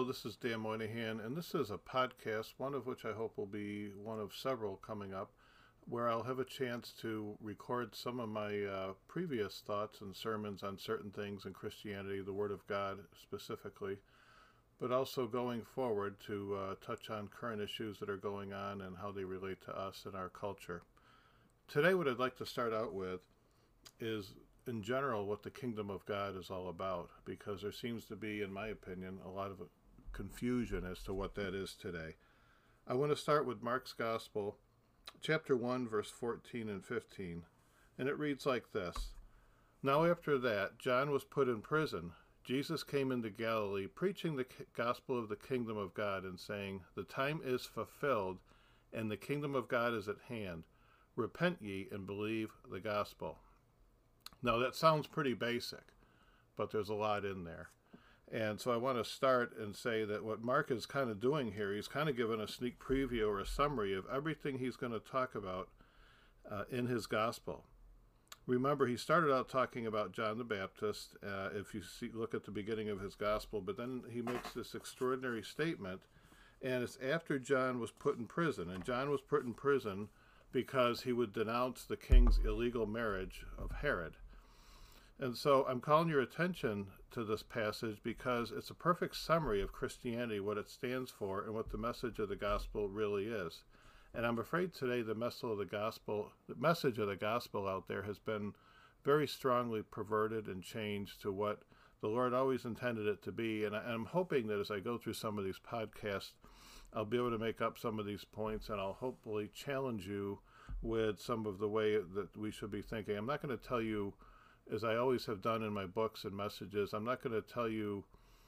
this is Dan Moynihan, and this is a podcast, one of which I hope will be one of several coming up, where I'll have a chance to record some of my previous thoughts and sermons on certain things in Christianity, the Word of God specifically, but also going forward to touch on current issues that are going on and how they relate to us and our culture. Today, what I'd like to start out with is, in general, what the kingdom of God is all about, because there seems to be, in my opinion, a lot of confusion as to what that is today. I want to start with Mark's Gospel, chapter 1, verse 14 and 15, and it reads like this. Now after that, John was put in prison. Jesus came into Galilee, preaching the gospel of the kingdom of God and saying, the time is fulfilled, and the kingdom of God is at hand. Repent ye and believe the gospel. Now that sounds pretty basic, but there's a lot in there. And so I want to start and say that what Mark is kind of doing here, he's kind of given a sneak preview or a summary of everything he's going to talk about in his gospel. Remember, he started out talking about John the Baptist, if you look at the beginning of his gospel, but then he makes this extraordinary statement, and it's after John was put in prison. And John was put in prison because he would denounce the king's illegal marriage of Herod. And so I'm calling your attention to this passage because it's a perfect summary of Christianity, what it stands for, and what the message of the gospel really is. And I'm afraid today the message of the gospel out there has been very strongly perverted and changed to what the Lord always intended it to be. And I'm hoping that as I go through some of these podcasts, I'll be able to make up some of these points, and I'll hopefully challenge you with some of the way that we should be thinking. I'm not going to tell you, as I always have done in my books and messages, I'm not going to tell you,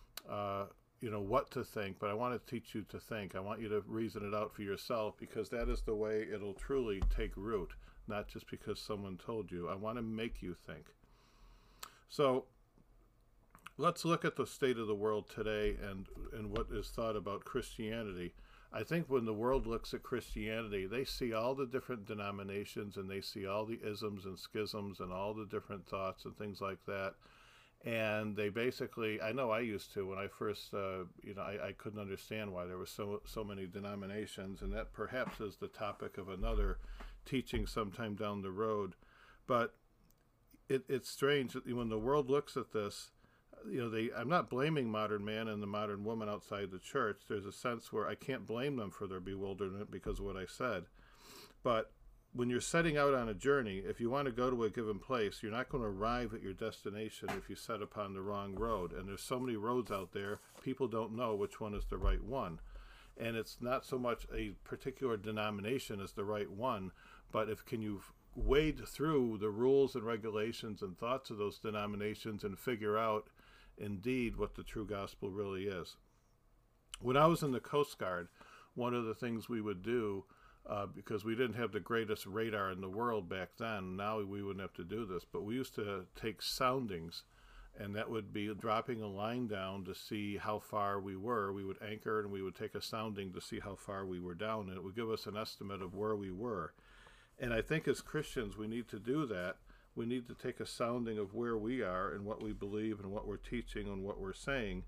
what to think, but I want to teach you to think. I want you to reason it out for yourself, because that is the way it'll truly take root, not just because someone told you. I want to make you think. So let's look at the state of the world today and what is thought about Christianity. I think when the world looks at Christianity, they see all the different denominations, and they see all the isms and schisms and all the different thoughts and things like that. And they basically, I know I used to when I first, I couldn't understand why there were so many denominations, and that perhaps is the topic of another teaching sometime down the road. But it's strange that when the world looks at this, I'm not blaming modern man and the modern woman outside the church. There's a sense where I can't blame them for their bewilderment because of what I said. But when you're setting out on a journey, if you want to go to a given place, you're not going to arrive at your destination if you set upon the wrong road. And there's so many roads out there, people don't know which one is the right one. And it's not so much a particular denomination as the right one, but can you wade through the rules and regulations and thoughts of those denominations and figure out indeed what the true gospel really is. When I was in the Coast Guard, one of the things we would do, because we didn't have the greatest radar in the world back then, now we wouldn't have to do this, but we used to take soundings, and that would be dropping a line down to see how far we were. We would anchor and we would take a sounding to see how far we were down, and it would give us an estimate of where we were. And I think as Christians we need to do that. We need to take a sounding of where we are and what we believe and what we're teaching and what we're saying,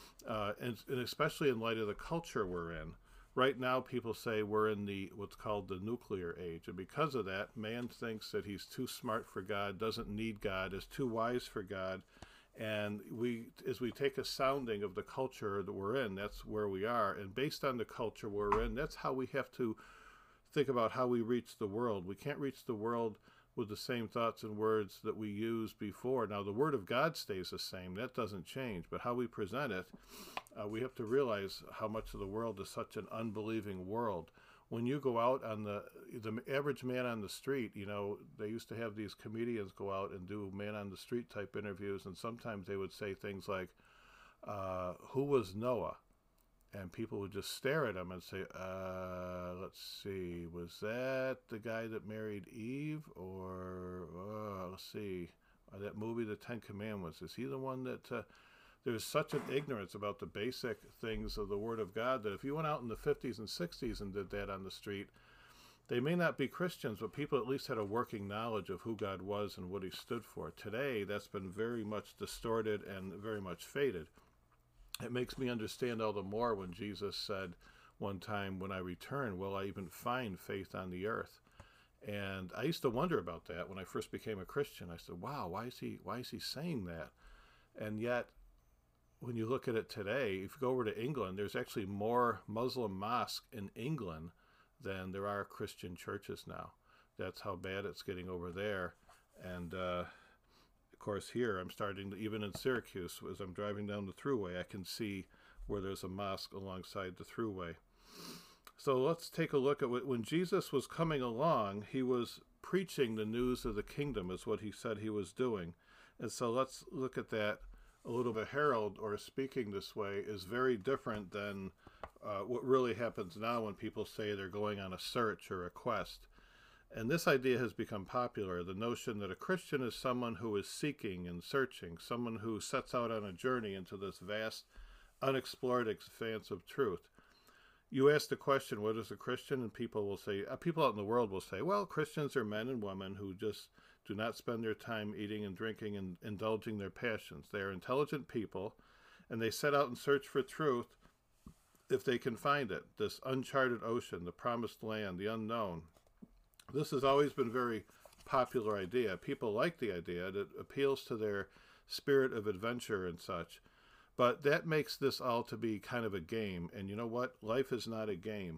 and especially in light of the culture we're in. Right now, people say we're in what's called the nuclear age, and because of that, man thinks that he's too smart for God, doesn't need God, is too wise for God, and as we take a sounding of the culture that we're in, that's where we are, and based on the culture we're in, that's how we have to think about how we reach the world. We can't reach the world with the same thoughts and words that we used before. Now, the Word of God stays the same. That doesn't change. But how we present it, we have to realize how much of the world is such an unbelieving world. When you go out on the average man on the street, they used to have these comedians go out and do man-on-the-street type interviews, and sometimes they would say things like, who was Noah? And people would just stare at him and say, let's see, was that the guy that married Eve? Or, let's see, that movie, The Ten Commandments, is he the one that... There's such an ignorance about the basic things of the Word of God that if you went out in the 50s and 60s and did that on the street, they may not be Christians, but people at least had a working knowledge of who God was and what he stood for. Today, that's been very much distorted and very much faded. It makes me understand all the more when Jesus said one time, when I return, will I even find faith on the earth? And I used to wonder about that when I first became a Christian. I said, wow, why is he saying that? And yet, when you look at it today, if you go over to England, there's actually more Muslim mosques in England than there are Christian churches now. That's how bad it's getting over there. And of course here, I'm starting to, even in Syracuse, as I'm driving down the thruway, I can see where there's a mosque alongside the thruway. So let's take a look at when Jesus was coming along, he was preaching the news of the kingdom is what he said he was doing. And so let's look at that a little bit. Herald, or speaking this way, is very different than what really happens now when people say they're going on a search or a quest. And this idea has become popular, the notion that a Christian is someone who is seeking and searching, someone who sets out on a journey into this vast, unexplored expanse of truth. You ask the question, what is a Christian? And people will say, people out in the world will say, well, Christians are men and women who just do not spend their time eating and drinking and indulging their passions. They are intelligent people, and they set out and search for truth if they can find it. This uncharted ocean, the promised land, the unknown. This has always been a very popular idea. People like the idea. It appeals to their spirit of adventure and such. But that makes this all to be kind of a game. And you know what? Life is not a game.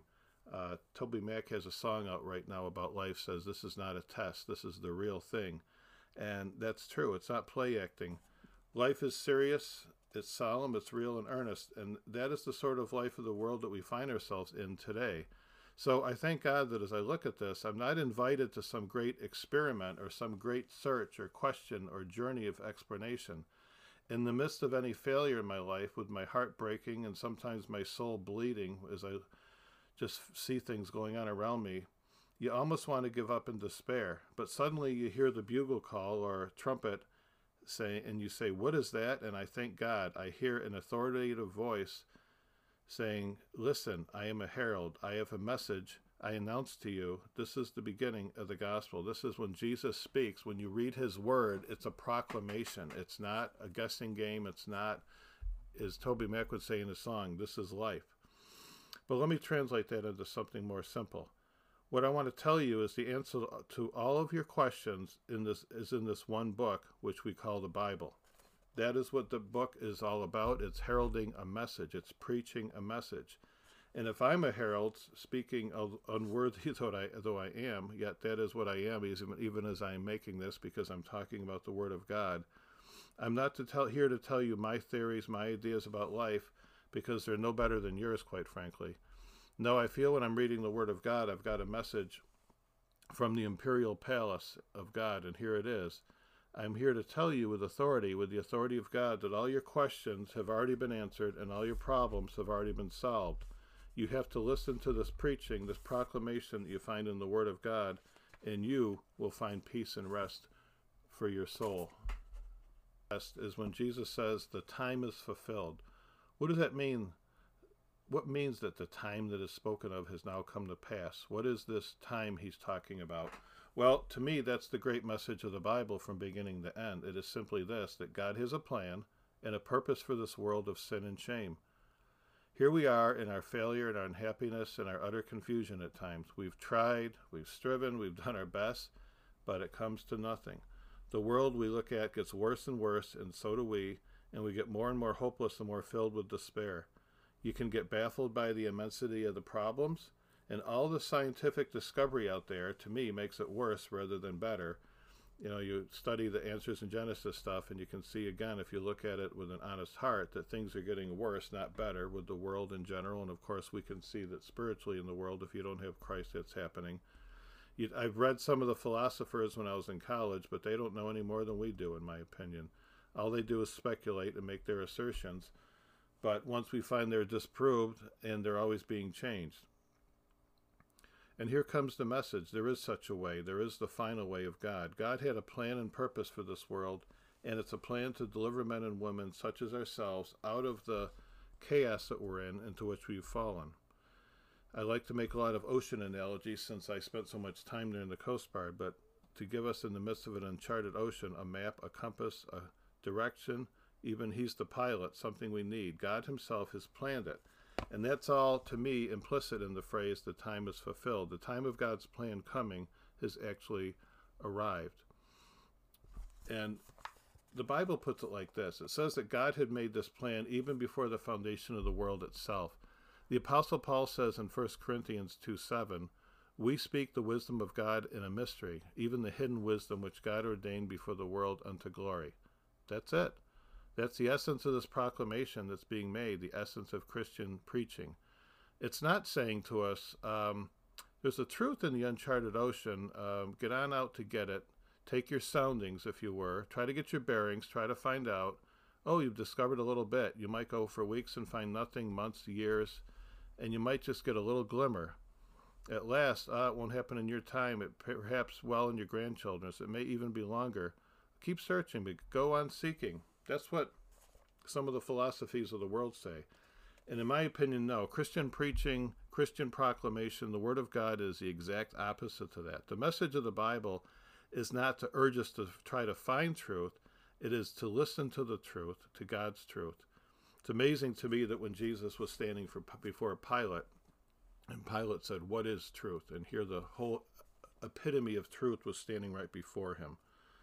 Toby Mac has a song out right now about life, says this is not a test. This is the real thing. And that's true. It's not play acting. Life is serious. It's solemn. It's real and earnest. And that is the sort of life of the world that we find ourselves in today. So I thank God that as I look at this, I'm not invited to some great experiment or some great search or question or journey of explanation. In the midst of any failure in my life, with my heart breaking and sometimes my soul bleeding as I just see things going on around me, you almost want to give up in despair. But suddenly you hear the bugle call or trumpet say, and you say, what is that? And I thank God I hear an authoritative voice saying, listen, I am a herald. I have a message. I announce to you, this is the beginning of the gospel. This is when Jesus speaks. When you read his word, it's a proclamation. It's not a guessing game. It's not, as Toby Mac would say in his song, this is life. But let me translate that into something more simple. What I want to tell you is the answer to all of your questions in this one book, which we call the Bible. That is what the book is all about. It's heralding a message. It's preaching a message. And if I'm a herald, speaking unworthy though I am, yet that is what I am, even as I am making this, because I'm talking about the Word of God. I'm not here to tell you my theories, my ideas about life, because they're no better than yours, quite frankly. No, I feel when I'm reading the Word of God, I've got a message from the imperial palace of God, and here it is. I'm here to tell you with the authority of God, that all your questions have already been answered and all your problems have already been solved. You have to listen to this preaching, this proclamation that you find in the Word of God, and you will find peace and rest for your soul. Rest is when Jesus says the time is fulfilled. What does that mean? What means that the time that is spoken of has now come to pass? What is this time he's talking about? Well, to me, that's the great message of the Bible from beginning to end. It is simply this, that God has a plan and a purpose for this world of sin and shame. Here we are in our failure and our unhappiness and our utter confusion at times. We've tried, we've striven, we've done our best, but it comes to nothing. The world we look at gets worse and worse, and so do we, and we get more and more hopeless and more filled with despair. You can get baffled by the immensity of the problems, and all the scientific discovery out there, to me, makes it worse rather than better. You know, you study the Answers in Genesis stuff, and you can see, again, if you look at it with an honest heart, that things are getting worse, not better, with the world in general. And, of course, we can see that spiritually in the world, if you don't have Christ, that's happening. I've read some of the philosophers when I was in college, but they don't know any more than we do, in my opinion. All they do is speculate and make their assertions. But once we find they're disproved, and they're always being changed. And here comes the message. There is such a way. There is the final way of God. God had a plan and purpose for this world, and it's a plan to deliver men and women such as ourselves out of the chaos that we're in, into which we've fallen. I like to make a lot of ocean analogies since I spent so much time there in the Coast Guard, but to give us in the midst of an uncharted ocean a map, a compass, a direction, Even he's the pilot, something we need. God himself has planned it. And that's all, to me, implicit in the phrase, the time is fulfilled. The time of God's plan coming has actually arrived. And the Bible puts it like this. It says that God had made this plan even before the foundation of the world itself. The Apostle Paul says in 1 Corinthians 2:7, we speak the wisdom of God in a mystery, even the hidden wisdom which God ordained before the world unto glory. That's it. That's the essence of this proclamation that's being made, the essence of Christian preaching. It's not saying to us, there's a truth in the uncharted ocean, get on out to get it, take your soundings, if you were, try to get your bearings, try to find out. Oh, you've discovered a little bit. You might go for weeks and find nothing, months, years, and you might just get a little glimmer. At last, it won't happen in your time, it perhaps well in your grandchildren's. It may even be longer. Keep searching, but go on seeking. That's what some of the philosophies of the world say. And in my opinion, no. Christian preaching, Christian proclamation, the Word of God is the exact opposite to that. The message of the Bible is not to urge us to try to find truth. It is to listen to the truth, to God's truth. It's amazing to me that when Jesus was standing before Pilate, and Pilate said, what is truth? And here the whole epitome of truth was standing right before him.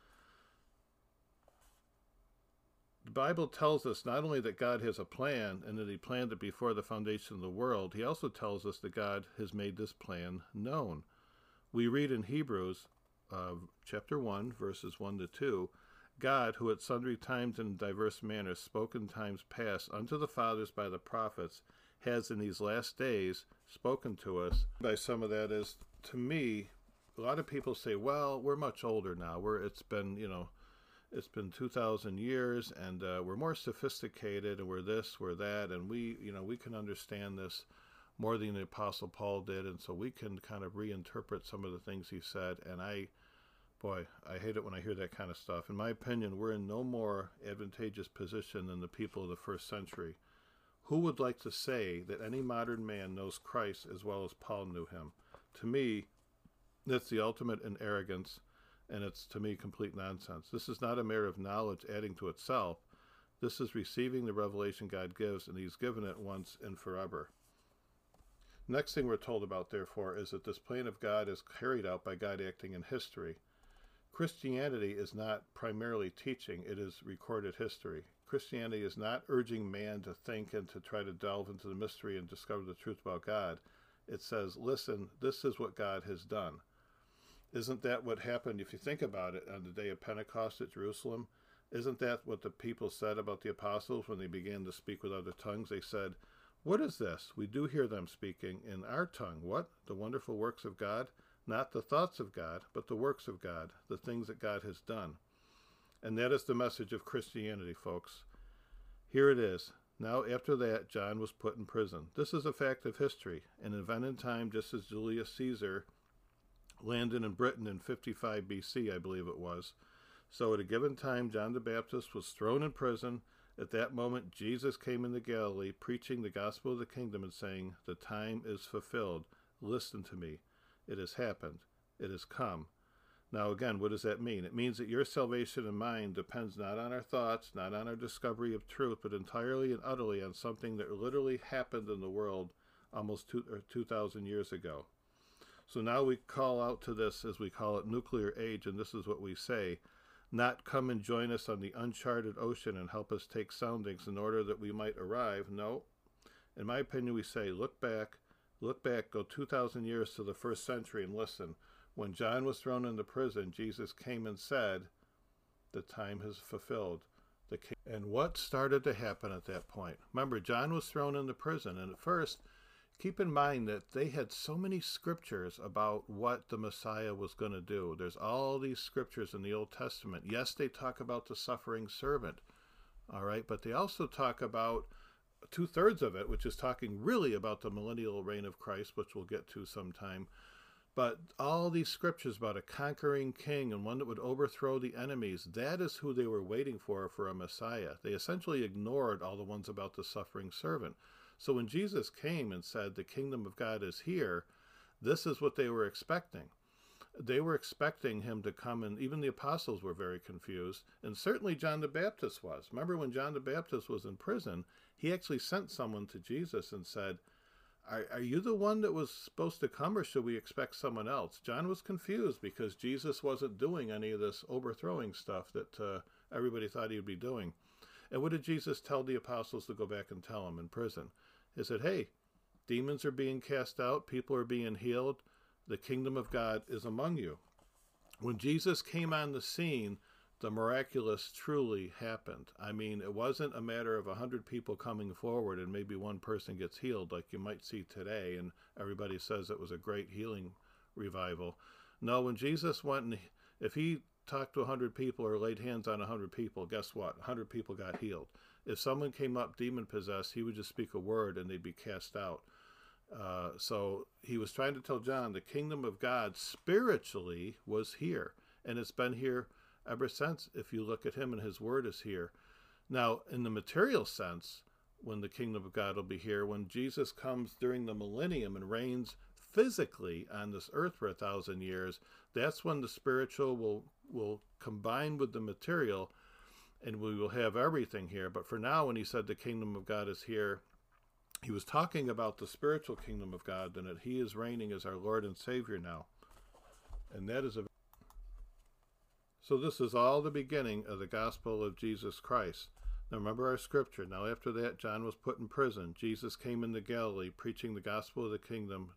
The Bible tells us not only that God has a plan and that he planned it before the foundation of the world, he also tells us that God has made this plan known. We read in Hebrews chapter 1, verses 1 to 2, God, who at sundry times and in diverse manners spoke in times past unto the fathers by the prophets, has in these last days spoken to us. By some of that is, to me, a lot of people say, well, we're much older now. It's been 2,000 years, and we're more sophisticated, and we're this, we're that, and we can understand this more than the Apostle Paul did, and so we can kind of reinterpret some of the things he said. And I hate it when I hear that kind of stuff. In my opinion, we're in no more advantageous position than the people of the first century. Who would like to say that any modern man knows Christ as well as Paul knew him? To me, that's the ultimate in arrogance, and it's, to me, complete nonsense. This is not a matter of knowledge adding to itself. This is receiving the revelation God gives, and he's given it once and forever. Next thing we're told about, therefore, is that this plan of God is carried out by God acting in history. Christianity is not primarily teaching, it is recorded history. Christianity is not urging man to think and to try to delve into the mystery and discover the truth about God. It says, listen, this is what God has done. Isn't that what happened, if you think about it, on the day of Pentecost at Jerusalem? Isn't that what the people said about the apostles when they began to speak with other tongues? They said, what is this? We do hear them speaking in our tongue. What? The wonderful works of God? Not the thoughts of God, but the works of God, the things that God has done. And that is the message of Christianity, folks. Here it is. Now, after that, John was put in prison. This is a fact of history, an event in time, just as Julius Caesar landed in Britain in 55 BC, I believe it was. So at a given time, John the Baptist was thrown in prison. At that moment, Jesus came into Galilee, preaching the gospel of the kingdom and saying, the time is fulfilled. Listen to me. It has happened. It has come. Now again, what does that mean? It means that your salvation and mine depends not on our thoughts, not on our discovery of truth, but entirely and utterly on something that literally happened in the world almost 2,000 years ago. So now we call out to this, as we call it, nuclear age, and this is what we say. Not come and join us on the uncharted ocean and help us take soundings in order that we might arrive. No. In my opinion, we say, look back, go 2,000 years to the first century and listen. When John was thrown into prison, Jesus came and said, the time has fulfilled. And what started to happen at that point? Remember, John was thrown into prison, and at first, keep in mind that they had so many scriptures about what the Messiah was going to do. There's all these scriptures in the Old Testament. Yes, they talk about the suffering servant, all right, but they also talk about two-thirds of it, which is talking really about the millennial reign of Christ, which we'll get to sometime. But all these scriptures about a conquering king and one that would overthrow the enemies, that is who they were waiting for a Messiah. They essentially ignored all the ones about the suffering servant. So when Jesus came and said, the kingdom of God is here, this is what they were expecting. They were expecting him to come, and even the apostles were very confused. And certainly John the Baptist was. Remember when John the Baptist was in prison, he actually sent someone to Jesus and said, are you the one that was supposed to come, or should we expect someone else? John was confused because Jesus wasn't doing any of this overthrowing stuff that everybody thought he would be doing. And what did Jesus tell the apostles to go back and tell them in prison? He said, hey, demons are being cast out, people are being healed, the kingdom of God is among you. When Jesus came on the scene, the miraculous truly happened. I mean, it wasn't a matter of 100 people coming forward and maybe one person gets healed like you might see today, and everybody says it was a great healing revival. No, when Jesus went, and if he talked to 100 people or laid hands on 100 people, guess what? 100 people got healed. If someone came up demon-possessed, he would just speak a word and they'd be cast out. So he was trying to tell John the kingdom of God spiritually was here, and it's been here ever since. If you look at him, and his word is here. Now, in the material sense, when the kingdom of God will be here, when Jesus comes during the millennium and reigns physically on this earth for 1,000 years, that's when the spiritual will combine with the material, and we will have everything here. But for now, when he said the kingdom of God is here, he was talking about the spiritual kingdom of God, and that he is reigning as our Lord and Savior now. And that is so this is all the beginning of the gospel of Jesus Christ. Now remember our scripture. Now after that, John was put in prison. Jesus came into Galilee preaching the gospel of the kingdom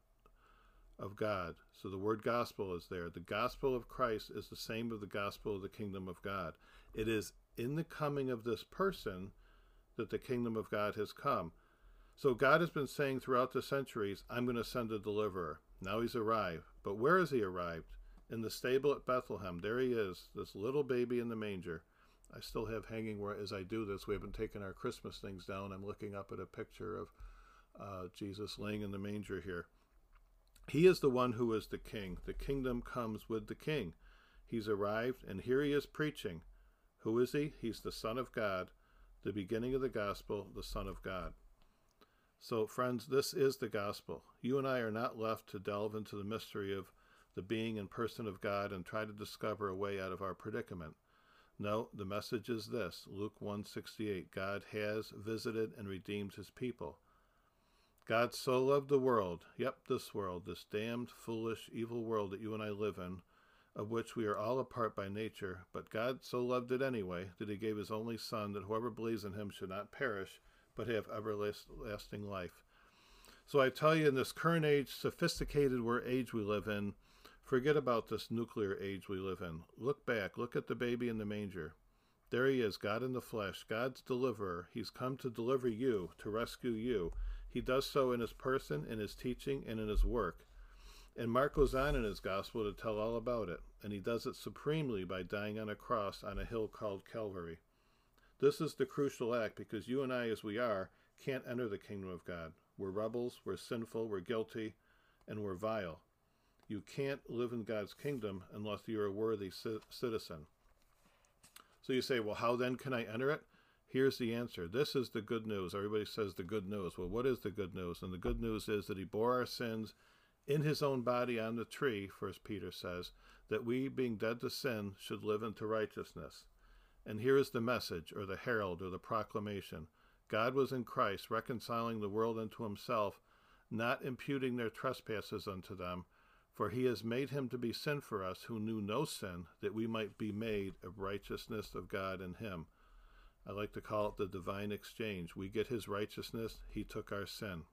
of God. So the word gospel is there. The gospel of Christ is the same as the gospel of the kingdom of God. It is in the coming of this person that the kingdom of God has come. So God has been saying throughout the centuries, I'm going to send a deliverer. Now he's arrived. But where has he arrived? In the stable at Bethlehem. There he is, this little baby in the manger. I still have hanging where, as I do this, we haven't taken our Christmas things down. I'm looking up at a picture of Jesus laying in the manger here. He is the one who is the king. The kingdom comes with the king. He's arrived, and here he is preaching. Who is he? He's the Son of God, the beginning of the gospel, the Son of God. So, friends, this is the gospel. You and I are not left to delve into the mystery of the being and person of God and try to discover a way out of our predicament. No, the message is this, Luke 1:68, God has visited and redeemed his people. God so loved the world, yep, this world, this damned, foolish, evil world that you and I live in, of which we are all a part by nature, but God so loved it anyway that he gave his only Son, that whoever believes in him should not perish, but have everlasting life. So I tell you, in this current age, sophisticated age we live in, forget about this nuclear age we live in. Look back. Look at the baby in the manger. There he is, God in the flesh, God's deliverer. He's come to deliver you, to rescue you. He does so in his person, in his teaching, and in his work. And Mark goes on in his gospel to tell all about it. And he does it supremely by dying on a cross on a hill called Calvary. This is the crucial act, because you and I, as we are, can't enter the kingdom of God. We're rebels, we're sinful, we're guilty, and we're vile. You can't live in God's kingdom unless you're a worthy citizen. So you say, well, how then can I enter it? Here's the answer. This is the good news. Everybody says the good news. Well, what is the good news? And the good news is that he bore our sins in his own body on the tree, 1 Peter says, that we, being dead to sin, should live into righteousness. And here is the message, or the herald, or the proclamation. God was in Christ, reconciling the world unto himself, not imputing their trespasses unto them, for he has made him to be sin for us, who knew no sin, that we might be made of righteousness of God in him. I like to call it the divine exchange. We get his righteousness, he took our sin.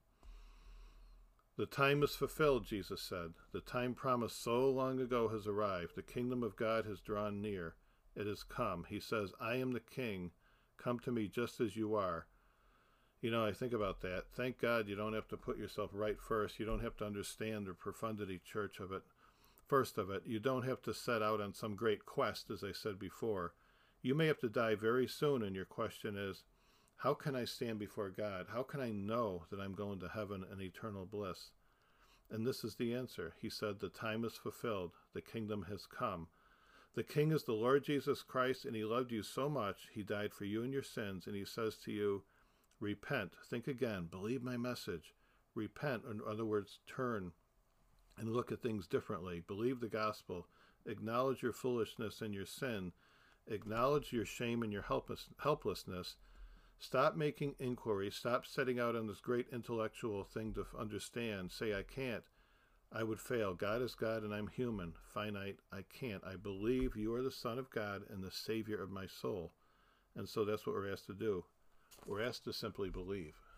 The time is fulfilled, Jesus said. The time promised so long ago has arrived. The kingdom of God has drawn near. It has come. He says, I am the king. Come to me just as you are. You know, I think about that. Thank God you don't have to put yourself right first. You don't have to understand the profundity church of it. First of it, you don't have to set out on some great quest, as I said before. You may have to die very soon, and your question is, how can I stand before God? How can I know that I'm going to heaven and eternal bliss? And this is the answer. He said, the time is fulfilled. The kingdom has come. The King is the Lord Jesus Christ, and he loved you so much, he died for you and your sins, and he says to you, repent, think again, believe my message, repent, in other words, turn, and look at things differently. Believe the gospel. Acknowledge your foolishness and your sin. Acknowledge your shame and your helplessness. Stop making inquiries. Stop setting out on this great intellectual thing to understand. Say, I can't. I would fail. God is God and I'm human, finite. I can't. I believe you are the Son of God and the Savior of my soul. And so that's what we're asked to do. We're asked to simply believe.